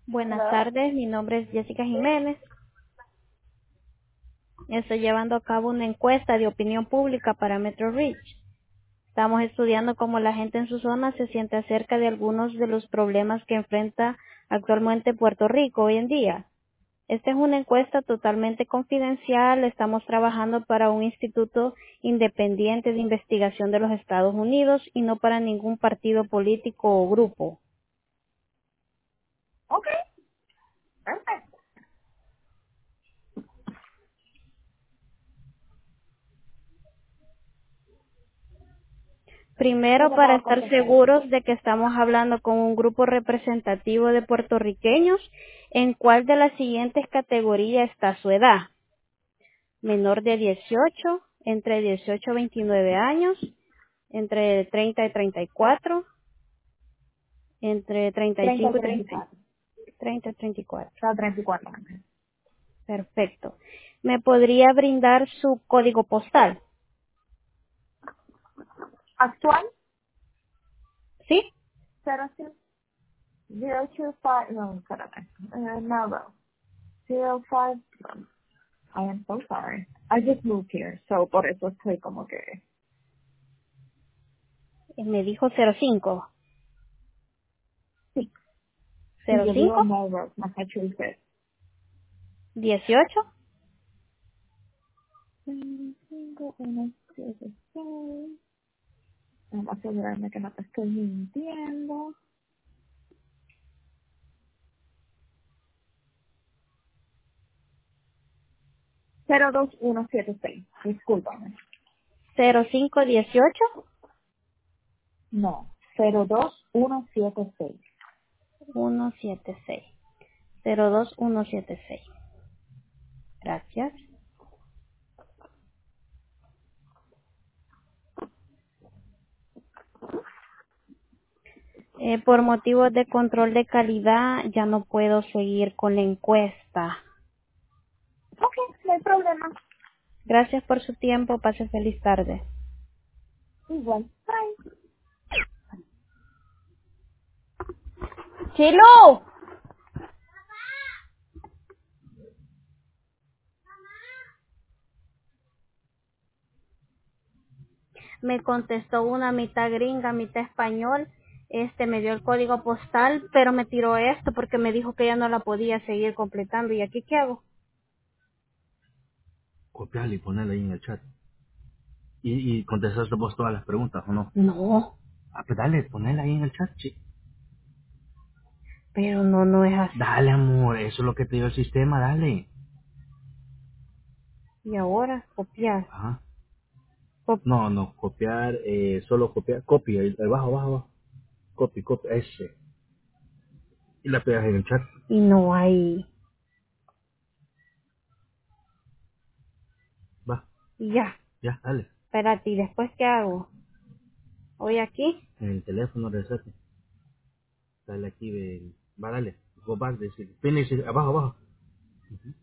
Buenas Hello. tardes, mi nombre es Jessica Jiménez. Estoy llevando a cabo una encuesta de opinión pública para Metro Reach. Estamos estudiando cómo la gente en su zona se siente acerca de algunos de los problemas que enfrenta actualmente Puerto Rico hoy en día. Esta es una encuesta totalmente confidencial. Estamos trabajando para un instituto independiente de investigación de los Estados Unidos y no para ningún partido político o grupo. Okay, perfecto. ¿Qué Primero, te para puedo estar contestar? seguros de que estamos hablando con un grupo representativo de puertorriqueños, ¿en cuál de las siguientes categorías está su edad? Menor de 18, entre 18 y 29 años, entre 30 y 34, entre 35 y 30, 30-34. 30 y 34. Está 34 años. Perfecto. ¿Me podría brindar su código postal? Actual, ¿Sí? 025, no, espérame. No. 05, I am so sorry. I just moved here, so por eso estoy como que, Me dijo 05. sí. Y yo vivo 05, en Melrose, Massachusetts. 18. 5176. Vamos a asegurarme que no te estoy mintiendo. 02176. Discúlpame. 0518 No, 02176. 176 02176. Gracias. Por motivos de control de calidad ya no puedo seguir con la encuesta. Ok, no hay problema. Gracias por su tiempo. Pase feliz tarde. Igual. Bye. Chilo, me contestó una mitad gringa, mitad español. Me dio el código postal, pero me tiró esto porque me dijo que ya no la podía seguir completando. ¿Y aquí qué hago? Copiarla y ponerla ahí en el chat. Y contestaste vos todas las preguntas, ¿o no? No, Ah, pues dale, ponela ahí en el chat, sí. pero no es así. Dale, amor, eso es lo que te dio el sistema, dale. Y ahora copiar. Ajá. Cop- No, no, copiar, solo copiar, copia, ahí abajo, abajo, abajo. Copy, copy, ese. Y la pegas en el chat. y no hay. Va, Y ya. ya, dale. Espérate, ¿y después qué hago? Hoy aquí. En el teléfono, resete. Dale aquí, va, dale. Go back, decir, finish, abajo, abajo.